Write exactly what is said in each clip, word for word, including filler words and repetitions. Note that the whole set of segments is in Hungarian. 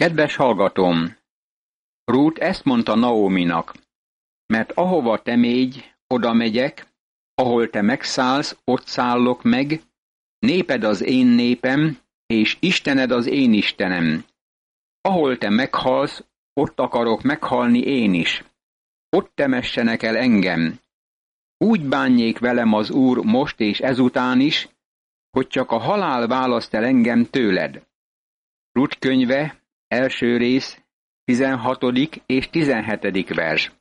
Kedves hallgatóm! Rút ezt mondta Naóminak, mert ahova te mégy, oda megyek, ahol te megszállsz, ott szállok meg, néped az én népem, és Istened az én Istenem. Ahol te meghalsz, ott akarok meghalni én is. Ott temessenek el engem. Úgy bánjék velem az Úr most és ezután is, hogy csak a halál választ el engem tőled. Rut könyve, első rész, tizenhatodik és tizenhetedik vers.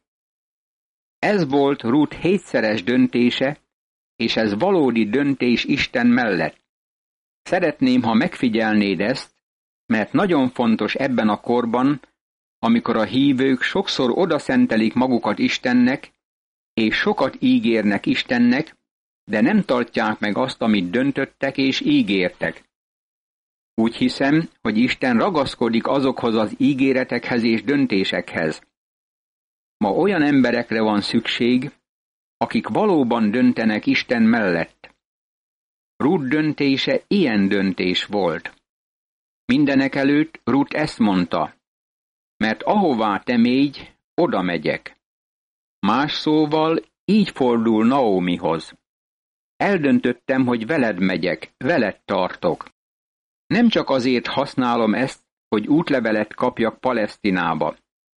Ez volt Rut hétszeres döntése, és ez valódi döntés Isten mellett. Szeretném, ha megfigyelnéd ezt, mert nagyon fontos ebben a korban, amikor a hívők sokszor odaszentelik magukat Istennek, és sokat ígérnek Istennek, de nem tartják meg azt, amit döntöttek és ígértek. Úgy hiszem, hogy Isten ragaszkodik azokhoz az ígéretekhez és döntésekhez. Ma olyan emberekre van szükség, akik valóban döntenek Isten mellett. Rut döntése ilyen döntés volt. Mindenekelőtt Rut ezt mondta, mert ahová te mégy, oda megyek. Más szóval így fordul Naómihoz. Eldöntöttem, hogy veled megyek, veled tartok. Nem csak azért használom ezt, hogy útlevelet kapjak Palesztinába.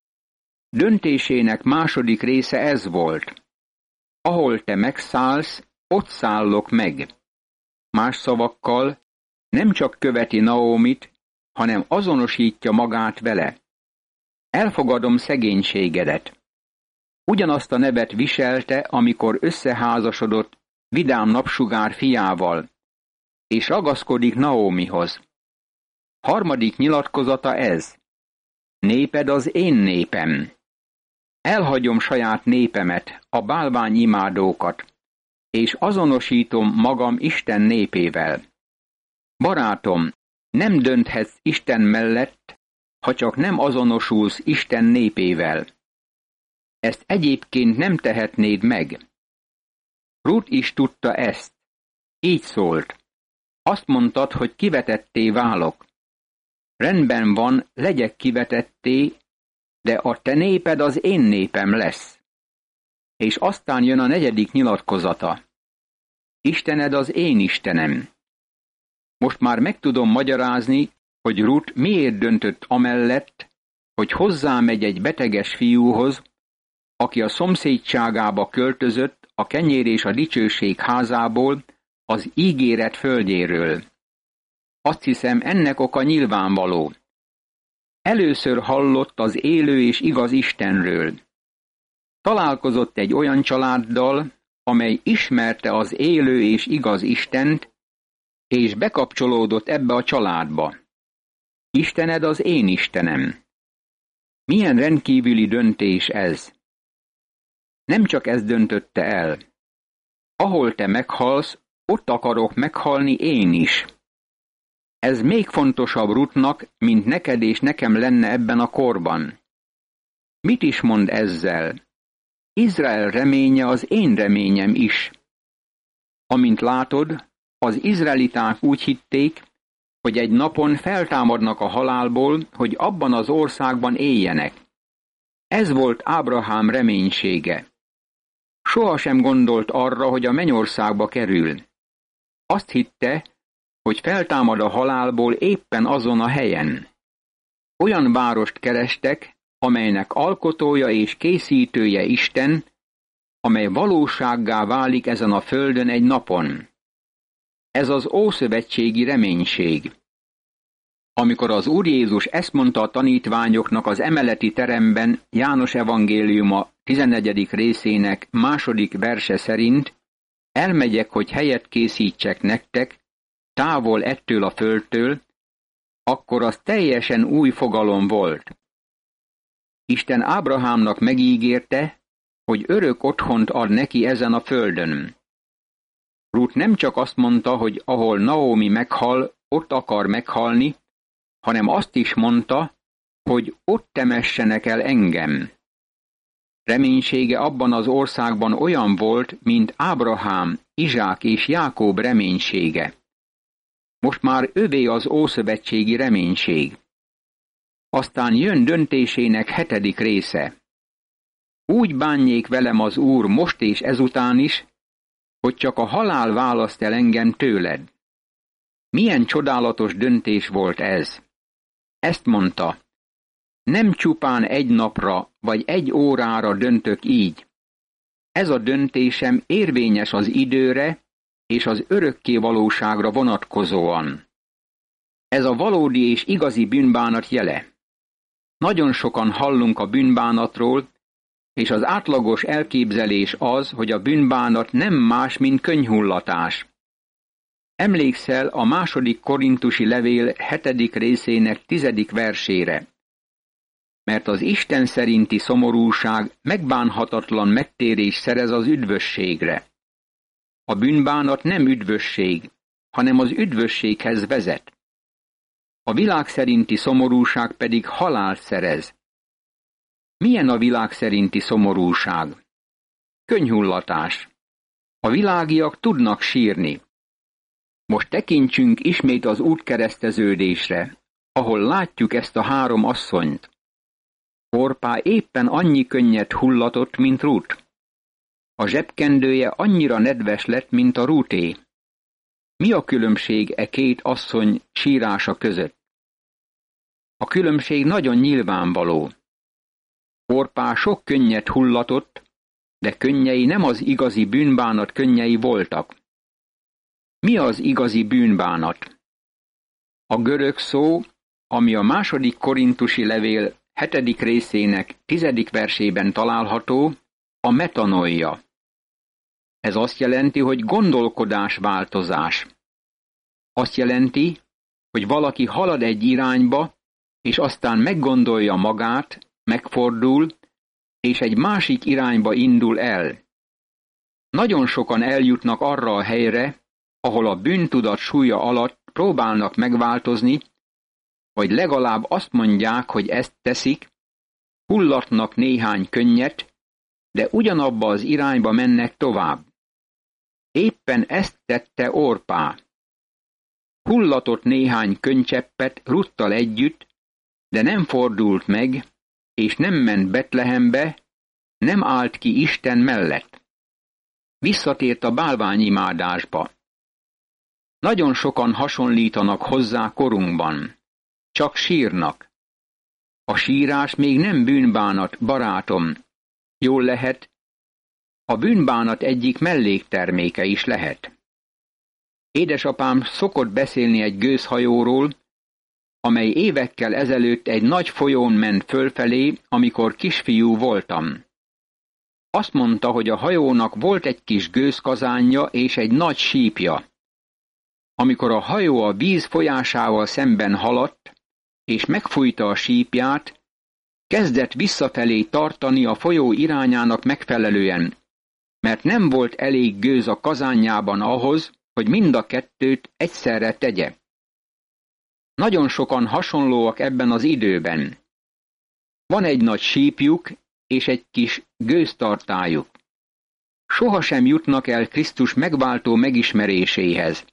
Döntésének második része ez volt. Ahol te megszállsz, ott szállok meg. Más szavakkal nem csak követi Naómit, hanem azonosítja magát vele. Elfogadom szegénységedet. Ugyanazt a nevet viselte, amikor összeházasodott Vidám napsugár fiával, és ragaszkodik Naómihoz. Harmadik nyilatkozata ez. Néped az én népem. Elhagyom saját népemet, a bálványimádókat, és azonosítom magam Isten népével. Barátom, nem dönthetsz Isten mellett, ha csak nem azonosulsz Isten népével. Ezt egyébként nem tehetnéd meg. Rut is tudta ezt. Így szólt. Azt mondtad, hogy kivetetté válok. Rendben van, legyek kivetetté, de a te néped az én népem lesz. És aztán jön a negyedik nyilatkozata. Istened az én Istenem. Most már meg tudom magyarázni, hogy Rut miért döntött amellett, hogy hozzámegy egy beteges fiúhoz, aki a szomszédságába költözött a kenyér és a dicsőség házából, az ígéret földjéről. Azt hiszem, ennek oka nyilvánvaló. Először hallott az élő és igaz Istenről. Találkozott egy olyan családdal, amely ismerte az élő és igaz Istent, és bekapcsolódott ebbe a családba. Istened az én Istenem. Milyen rendkívüli döntés ez! Nem csak ez döntötte el. Ahol te meghalsz, ott akarok meghalni én is. Ez még fontosabb Rutnak, mint neked és nekem lenne ebben a korban. Mit is mond ezzel? Izrael reménye az én reményem is. Amint látod, az izraeliták úgy hitték, hogy egy napon feltámadnak a halálból, hogy abban az országban éljenek. Ez volt Ábrahám reménysége. Sohasem gondolt arra, hogy a mennyországba kerül. Azt hitte, hogy feltámad a halálból éppen azon a helyen. Olyan várost kerestek, amelynek alkotója és készítője Isten, amely valósággá válik ezen a földön egy napon. Ez az ószövetségi reménység. Amikor az Úr Jézus ezt mondta a tanítványoknak az emeleti teremben János evangéliuma tizennegyedik részének második verse szerint, elmegyek, hogy helyet készítsek nektek, távol ettől a földtől, akkor az teljesen új fogalom volt. Isten Ábrahámnak megígérte, hogy örök otthont ad neki ezen a földön. Rut nem csak azt mondta, hogy ahol Naómi meghal, ott akar meghalni, hanem azt is mondta, hogy ott temessenek el engem. Reménysége abban az országban olyan volt, mint Ábrahám, Izsák és Jákob reménysége. Most már övé az ószövetségi reménység. A Aztán jön döntésének hetedik része. Úgy bánjék velem az Úr most és ezután is, hogy csak a halál választ el engem tőled. Milyen csodálatos döntés volt ez! Ezt mondta, nem csupán egy napra vagy egy órára döntök így. Ez a döntésem érvényes az időre és az örökké valóságra vonatkozóan. Ez a valódi és igazi bűnbánat jele. Nagyon sokan hallunk a bűnbánatról, és az átlagos elképzelés az, hogy a bűnbánat nem más, mint könnyhullatás. Emlékszel a második korintusi levél hetedik részének tizedik versére. Mert az Isten szerinti szomorúság megbánhatatlan megtérés szerez az üdvösségre. A bűnbánat nem üdvösség, hanem az üdvösséghez vezet. A világ szerinti szomorúság pedig halált szerez. Milyen a világ szerinti szomorúság? Könnyhullatás. A világiak tudnak sírni. Most tekintsünk ismét az útkereszteződésre, ahol látjuk ezt a három asszonyt. Orpá éppen annyi könnyet hullatott, mint Rút. A zsebkendője annyira nedves lett, mint a Rúté. Mi a különbség e két asszony sírása között? A különbség nagyon nyilvánvaló. Orpá sok könnyet hullatott, de könnyei nem az igazi bűnbánat könnyei voltak. Mi az igazi bűnbánat? A görög szó, ami a második korintusi levél hetedik részének tizedik versében található, a metanoia. Ez azt jelenti, hogy gondolkodásváltozás. Azt jelenti, hogy valaki halad egy irányba, és aztán meggondolja magát, megfordul, és egy másik irányba indul el. Nagyon sokan eljutnak arra a helyre, ahol a bűntudat súlya alatt próbálnak megváltozni, vagy legalább azt mondják, hogy ezt teszik, hullatnak néhány könnyet, de ugyanabba az irányba mennek tovább. Éppen ezt tette Orpá. Hullatott néhány könnycseppet Ruttal együtt, de nem fordult meg, és nem ment Betlehembe, nem állt ki Isten mellett. Visszatért a bálványimádásba. Nagyon sokan hasonlítanak hozzá korunkban. Csak sírnak. A sírás még nem bűnbánat, barátom. Jól lehet, a bűnbánat egyik mellékterméke is lehet. Édesapám szokott beszélni egy gőzhajóról, amely évekkel ezelőtt egy nagy folyón ment fölfelé, amikor kisfiú voltam. Azt mondta, hogy a hajónak volt egy kis gőzkazánja és egy nagy sípja. Amikor a hajó a víz folyásával szemben haladt, és megfújta a sípját, kezdett visszafelé tartani a folyó irányának megfelelően, mert nem volt elég gőz a kazánjában ahhoz, hogy mind a kettőt egyszerre tegye. Nagyon sokan hasonlóak ebben az időben. Van egy nagy sípjuk és egy kis gőztartályuk. Sohasem jutnak el Krisztus megváltó megismeréséhez.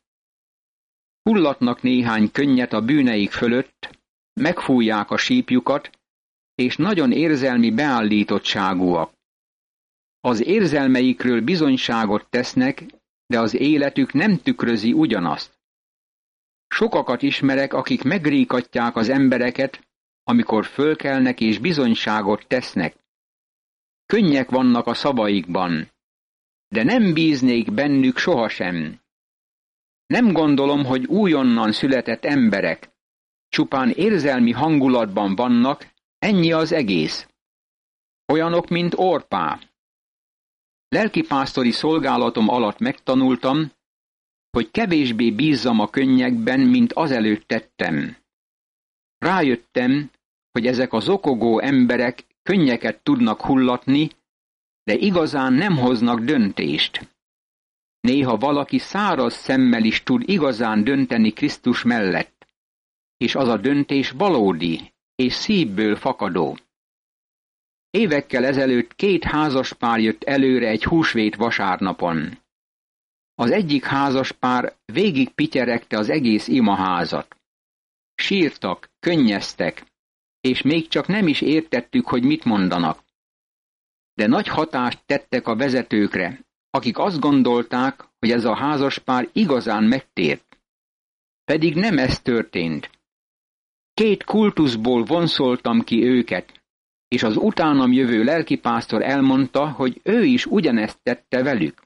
Hullatnak néhány könnyet a bűneik fölött, megfújják a sípjukat, és nagyon érzelmi beállítottságúak. Az érzelmeikről bizonyságot tesznek, de az életük nem tükrözi ugyanazt. Sokakat ismerek, akik megríkatják az embereket, amikor fölkelnek és bizonyságot tesznek. Könnyek vannak a szavaikban, de nem bíznék bennük sohasem. Nem gondolom, hogy újonnan született emberek, csupán érzelmi hangulatban vannak, ennyi az egész. Olyanok, mint Orpá. Lelkipásztori szolgálatom alatt megtanultam, hogy kevésbé bízzam a könnyekben, mint azelőtt tettem. Rájöttem, hogy ezek a zokogó emberek könnyeket tudnak hullatni, de igazán nem hoznak döntést. Néha valaki száraz szemmel is tud igazán dönteni Krisztus mellett, és az a döntés valódi és szívből fakadó. Évekkel ezelőtt két házaspár jött előre egy húsvét vasárnapon. Az egyik házaspár végig pityeregte az egész imaházat. Sírtak, könnyeztek, és még csak nem is értettük, hogy mit mondanak. De nagy hatást tettek a vezetőkre, akik azt gondolták, hogy ez a házaspár igazán megtért. Pedig nem ez történt. Két kultuszból vonszoltam ki őket, és az utánam jövő lelkipásztor elmondta, hogy ő is ugyanezt tette velük.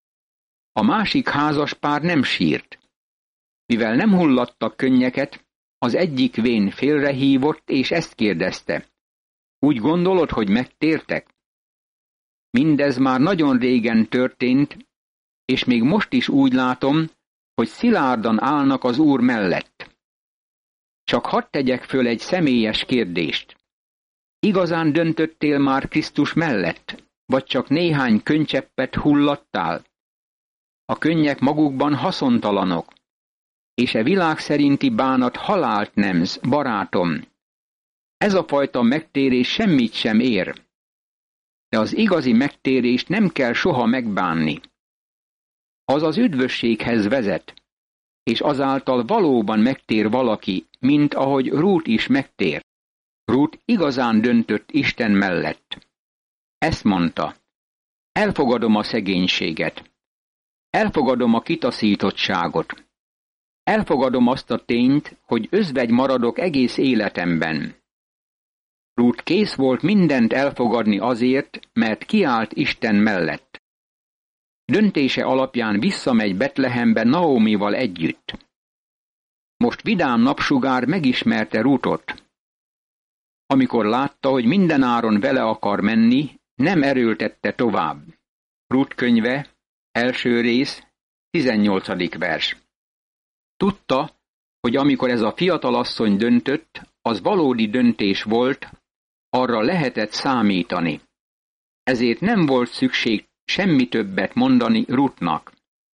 A másik házaspár nem sírt. Mivel nem hullattak könnyeket, az egyik vén félrehívott, és ezt kérdezte. Úgy gondolod, hogy megtértek? Mindez már nagyon régen történt, és még most is úgy látom, hogy szilárdan állnak az Úr mellett. Csak hadd tegyek föl egy személyes kérdést. Igazán döntöttél már Krisztus mellett, vagy csak néhány könncseppet hullattál? A könnyek magukban haszontalanok, és e világ szerinti bánat halált nemz, barátom. Ez a fajta megtérés semmit sem ér. De az igazi megtérést nem kell soha megbánni. Az az üdvösséghez vezet, és azáltal valóban megtér valaki, mint ahogy Rút is megtér. Rút igazán döntött Isten mellett. Ezt mondta, elfogadom a szegénységet, elfogadom a kitaszítottságot, elfogadom azt a tényt, hogy özvegy maradok egész életemben. Rút kész volt mindent elfogadni azért, mert kiállt Isten mellett. Döntése alapján visszamegy Betlehembe Naomival együtt. Most vidám napsugár megismerte Rutot. Amikor látta, hogy mindenáron vele akar menni, nem erőltette tovább. Rut könyve, első rész, tizennyolcadik vers. Tudta, hogy amikor ez a fiatalasszony döntött, az valódi döntés volt, arra lehetett számítani. Ezért nem volt szükség semmi többet mondani Rutnak.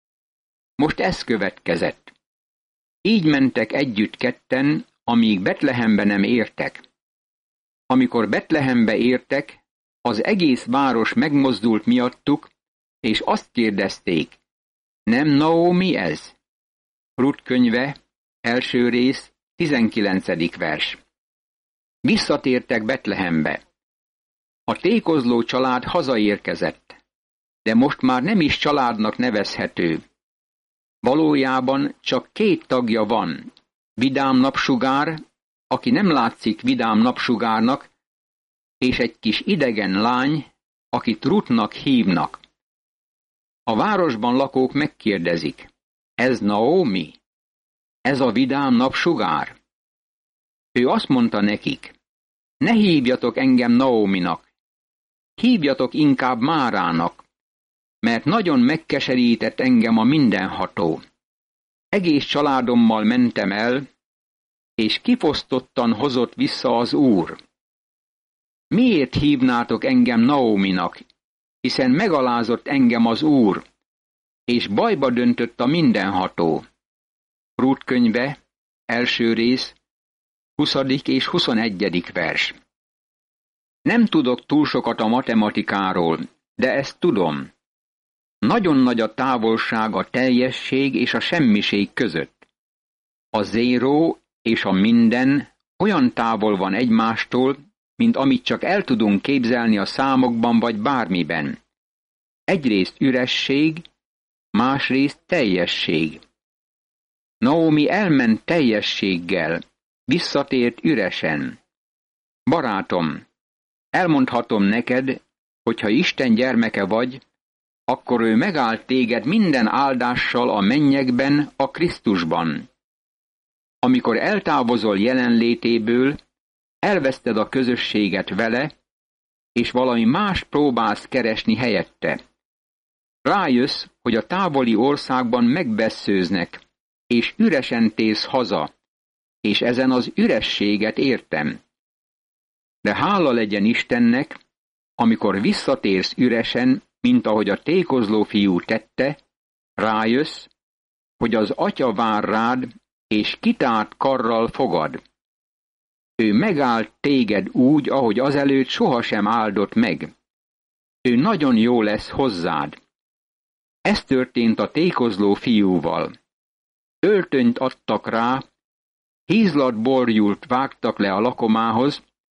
Most ez következett. Így mentek együtt ketten, amíg Betlehembe nem értek. Amikor Betlehembe értek, az egész város megmozdult miattuk, és azt kérdezték, nem Naomi ez? Rut könyve, első rész, tizenkilencedik vers. Visszatértek Betlehembe. A tékozló család hazaérkezett, de most már nem is családnak nevezhető. Valójában csak két tagja van, Vidám napsugár, aki nem látszik vidám napsugárnak, és egy kis idegen lány, akit Rutnak hívnak. A városban lakók megkérdezik, ez Naomi? Ez a vidám napsugár? Ő azt mondta nekik, ne hívjatok engem Naominak, hívjatok inkább Márának, mert nagyon megkeserített engem a mindenható. Egész családommal mentem el, és kifosztottan hozott vissza az Úr. Miért hívnátok engem Naominak, hiszen megalázott engem az Úr, és bajba döntött a mindenható. Rút könyve, első rész, huszadik és huszonegyedik vers. Nem tudok túl sokat a matematikáról, de ezt tudom. Nagyon nagy a távolság a teljesség és a semmiség között. A zéró és a minden olyan távol van egymástól, mint amit csak el tudunk képzelni a számokban vagy bármiben. Egyrészt üresség, másrészt teljesség. Naomi elment teljességgel, visszatért üresen. Barátom, elmondhatom neked, hogyha Isten gyermeke vagy, akkor ő megáld téged minden áldással a mennyekben, a Krisztusban. Amikor eltávozol jelenlétéből, elveszted a közösséget vele, és valami más próbálsz keresni helyette. Rájössz, hogy a távoli országban megbesszőznek, és üresen térsz haza, és ezen az ürességet értem. De hála legyen Istennek, amikor visszatérsz üresen, mint ahogy a tékozló fiú tette, rájössz, hogy az Atya vár rád, és kitárt karral fogad. Ő megállt téged úgy, ahogy azelőtt sohasem áldott meg. Ő nagyon jó lesz hozzád. Ez történt a tékozló fiúval. Öltönyt adtak rá, hízlat borjult vágtak le a lakomához,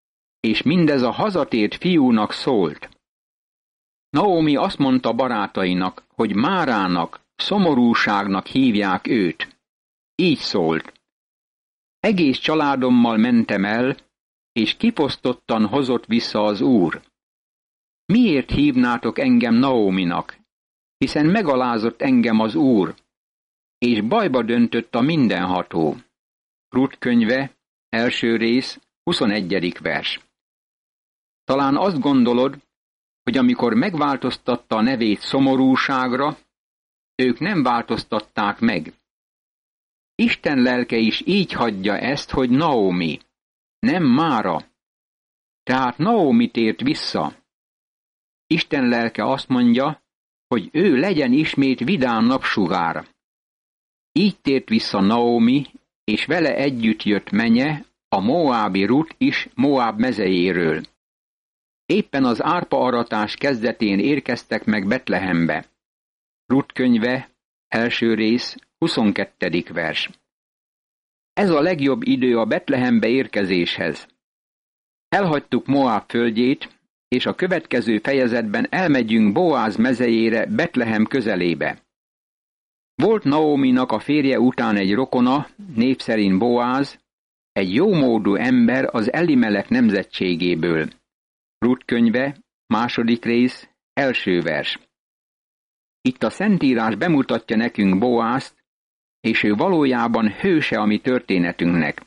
és mindez a hazatért fiúnak szólt. Naomi azt mondta barátainak, hogy Márának, szomorúságnak hívják őt. Így szólt. Egész családommal mentem el, és kifosztottan hozott vissza az Úr. Miért hívnátok engem Naominak? Hiszen megalázott engem az Úr, és bajba döntött a mindenható. Rut könyve, első rész, huszonegyedik vers. Talán azt gondolod, hogy amikor megváltoztatta a nevét szomorúságra, ők nem változtatták meg. Isten lelke is így hagyja ezt, hogy Naomi, nem Mára. Tehát Naomi tért vissza. Isten lelke azt mondja, hogy ő legyen ismét vidám napsugár. Így tért vissza Naomi, és vele együtt jött menye, a moábi Rut is Moáb mezejéről. Éppen az árpaaratás kezdetén érkeztek meg Betlehembe. Rut könyve, első rész, huszonkettedik vers. Ez a legjobb idő a Betlehembe érkezéshez. Elhagytuk Moáb földjét, és a következő fejezetben elmegyünk Boáz mezejére, Betlehem közelébe. Volt Naominak a férje után egy rokona, név szerint Boáz, egy jómódú ember az Elimelek nemzetségéből. Rut könyve, második rész, első vers. Itt a Szentírás bemutatja nekünk Boázt, és ő valójában hőse a mi történetünknek.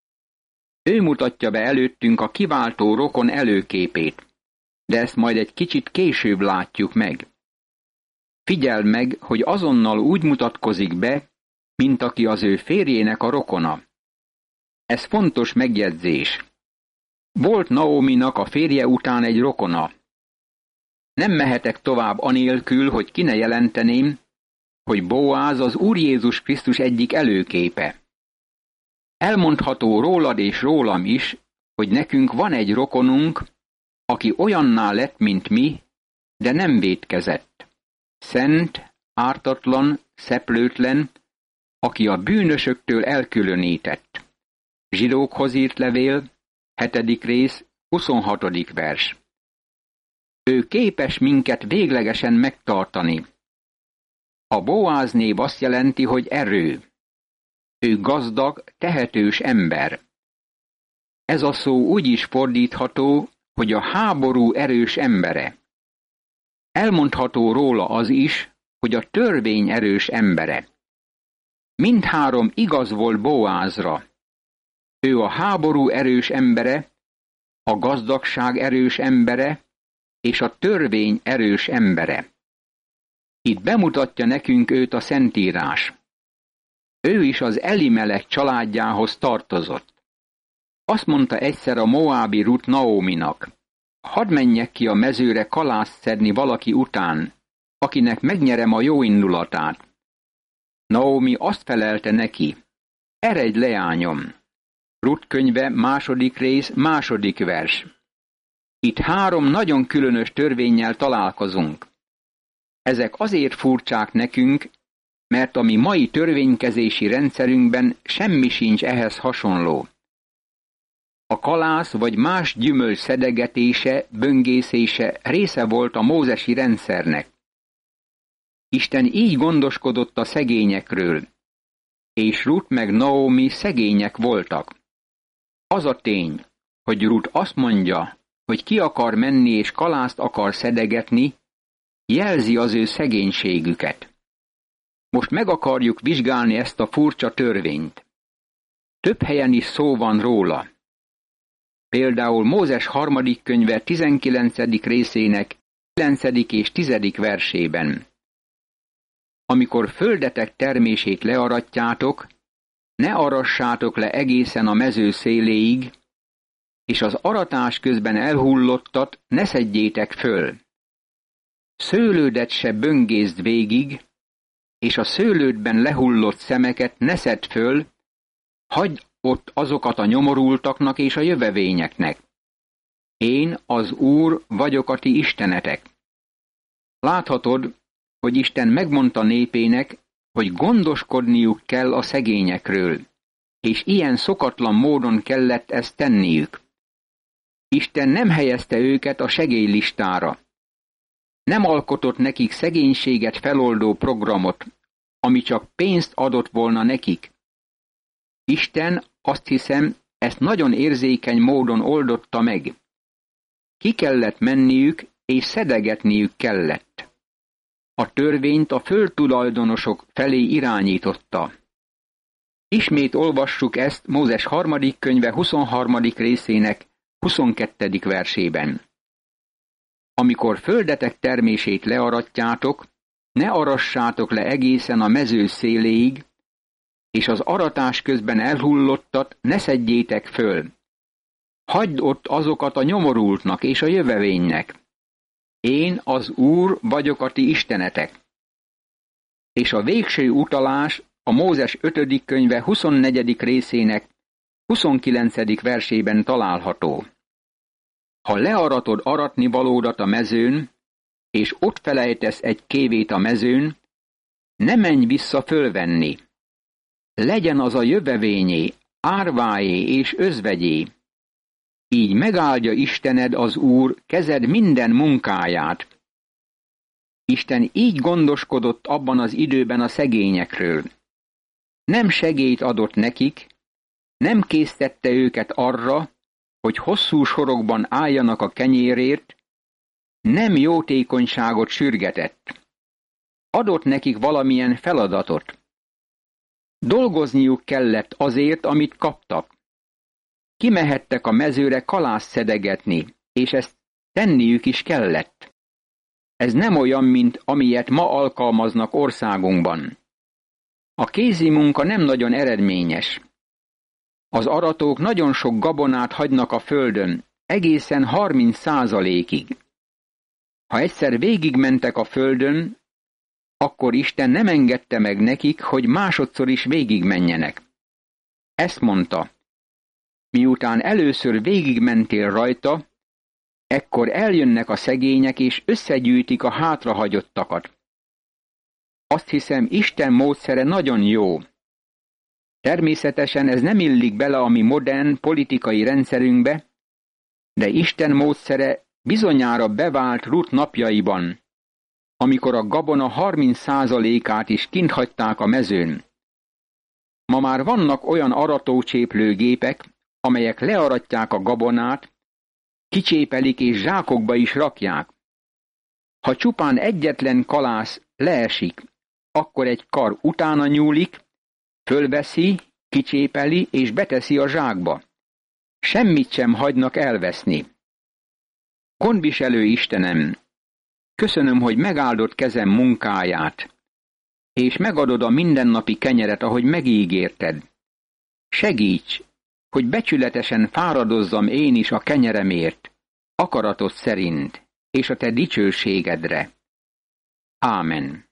Ő mutatja be előttünk a kiváltó rokon előképét, de ezt majd egy kicsit később látjuk meg. Figyeld meg, hogy azonnal úgy mutatkozik be, mint aki az ő férjének a rokona. Ez fontos megjegyzés. Volt Naominak a férje után egy rokona. Nem mehetek tovább anélkül, hogy ki ne jelenteném, hogy Boáz az Úr Jézus Krisztus egyik előképe. Elmondható rólad és rólam is, hogy nekünk van egy rokonunk, aki olyanná lett, mint mi, de nem vétkezett. Szent, ártatlan, szeplőtlen, aki a bűnösöktől elkülönített. Zsidókhoz írt levél, hetedik rész, huszonhatodik vers. Ő képes minket véglegesen megtartani. A Boáz név azt jelenti, hogy erő. Ő gazdag, tehetős ember. Ez a szó úgy is fordítható, hogy a háború erős embere. Elmondható róla az is, hogy a törvény erős embere. Mindhárom igaz volt Boázra. Ő a háború erős embere, a gazdagság erős embere, és a törvény erős embere. Itt bemutatja nekünk őt a Szentírás. Ő is az Elimelek családjához tartozott. Azt mondta egyszer a moábi Rut Naominak, hadd menjek ki a mezőre kalászt szedni valaki után, akinek megnyerem a jó indulatát. Naomi azt felelte neki, eredj leányom. Rut könyve, második rész, második vers. Itt három nagyon különös törvénnyel találkozunk. Ezek azért furcsák nekünk, mert a mi mai törvénykezési rendszerünkben semmi sincs ehhez hasonló. A kalász vagy más gyümölcs szedegetése, böngészése része volt a mózesi rendszernek. Isten így gondoskodott a szegényekről, és Rut meg Naomi szegények voltak. Az a tény, hogy Rut azt mondja, hogy ki akar menni és kalászt akar szedegetni, jelzi az ő szegénységüket. Most meg akarjuk vizsgálni ezt a furcsa törvényt. Több helyen is szó van róla. Például Mózes harmadik könyve tizenkilencedik részének kilencedik és tizedik versében. Amikor földetek termését learatjátok, ne arassátok le egészen a mező széléig, és az aratás közben elhullottat ne szedjétek föl. Szőlődet se böngészd végig, és a szőlődben lehullott szemeket ne szedd föl, hagyd ott azokat a nyomorultaknak és a jövevényeknek. Én, az Úr, vagyok a ti istenetek. Láthatod, hogy Isten megmondta népének, hogy gondoskodniuk kell a szegényekről, és ilyen szokatlan módon kellett ezt tenniük. Isten nem helyezte őket a segélylistára. Nem alkotott nekik szegénységet feloldó programot, ami csak pénzt adott volna nekik. Isten, azt hiszem, ezt nagyon érzékeny módon oldotta meg. Ki kellett menniük, és szedegetniük kellett. A törvényt a földtulajdonosok felé irányította. Ismét olvassuk ezt Mózes harmadik könyve huszonharmadik részének huszonkettedik versében. Amikor földetek termését learatjátok, ne arassátok le egészen a mező széléig, és az aratás közben elhullottat ne szedjétek föl. Hagyd ott azokat a nyomorultnak és a jövevénynek. Én, az Úr, vagyok a ti istenetek. És a végső utalás a Mózes ötödik könyve huszonnegyedik részének huszonkilencedik versében található. Ha learatod aratni valódat a mezőn, és ott felejtesz egy kévét a mezőn, ne menj vissza fölvenni. Legyen az a jövevényé, árváé és özvegyé. Így megáldja Istened, az Úr, kezed minden munkáját. Isten így gondoskodott abban az időben a szegényekről. Nem segélyt adott nekik, nem késztette őket arra, hogy hosszú sorokban álljanak a kenyérért, nem jótékonyságot sürgetett. Adott nekik valamilyen feladatot. Dolgozniuk kellett azért, amit kaptak. Kimehettek a mezőre kalászt szedegetni, és ezt tenniük is kellett. Ez nem olyan, mint amilyet ma alkalmaznak országunkban. A kézi munka nem nagyon eredményes. Az aratók nagyon sok gabonát hagynak a földön, egészen harminc százalékig. Ha egyszer végigmentek a földön, akkor Isten nem engedte meg nekik, hogy másodszor is végigmenjenek. Ezt mondta: miután először végigmentél rajta, ekkor eljönnek a szegények és összegyűjtik a hátrahagyottakat. Azt hiszem, Isten módszere nagyon jó. Természetesen ez nem illik bele a mi modern politikai rendszerünkbe, de Isten módszere bizonyára bevált Rut napjaiban, amikor a gabona harminc százalékát is kint hagyták a mezőn. Ma már vannak olyan aratócséplőgépek, amelyek learatják a gabonát, kicsépelik és zsákokba is rakják. Ha csupán egyetlen kalász leesik, akkor egy kar utána nyúlik, fölveszi, kicsépeli és beteszi a zsákba. Semmit sem hagynak elveszni. Gondviselő Istenem, köszönöm, hogy megáldott kezem munkáját, és megadod a mindennapi kenyeret, ahogy megígérted. Segíts, hogy becsületesen fáradozzam én is a kenyeremért, akaratod szerint, és a te dicsőségedre. Ámen.